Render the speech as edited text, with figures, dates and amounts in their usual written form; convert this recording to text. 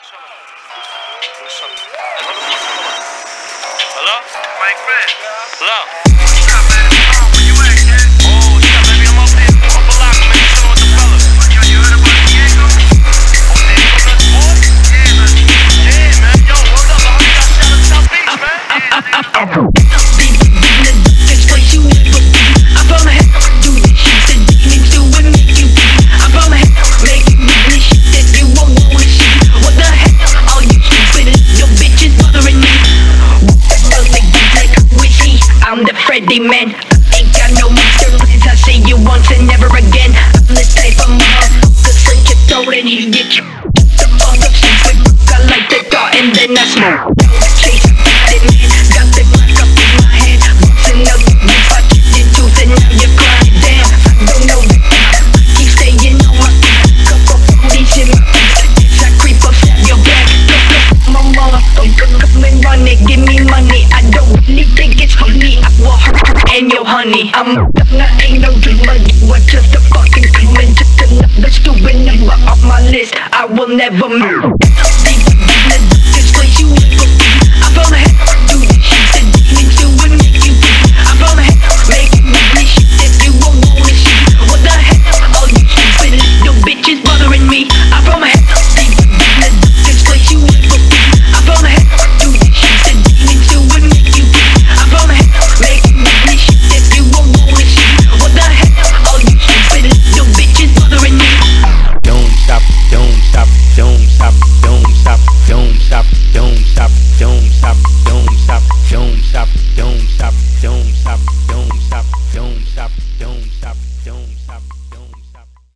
Hello? Mike Fred. Hello? Where you at, kid? Oh, what's up, baby? I'm up here. Up a lock, man. Chillin' with the fellas. You heard about Diego? Oh, Diego nuts, boy? Yeah, man. Yeah, man. Yo, word up. I heard you got shot in South Beach, man. I'm the Freddy man. Ain't got no monster plans. I see you once and never again. I'm the type of motherfucker slit your throat and he get you. The fuck up, I like the thought and then I smoke. Chase it, man. Got the black up in my hand. Bustin' up the roof, I kicked your tooth and now you're crying. Damn, I don't know that. Keep staying on my cup of booties in my face. I guess I creep up, stab your back. Look, my motherfucker, come and run it, give me money. I don't really think it's funny. I will hurt and your honey. I'm ain't no dreamer. You are just a fucking human. Just another stupid number off my list. I will never move.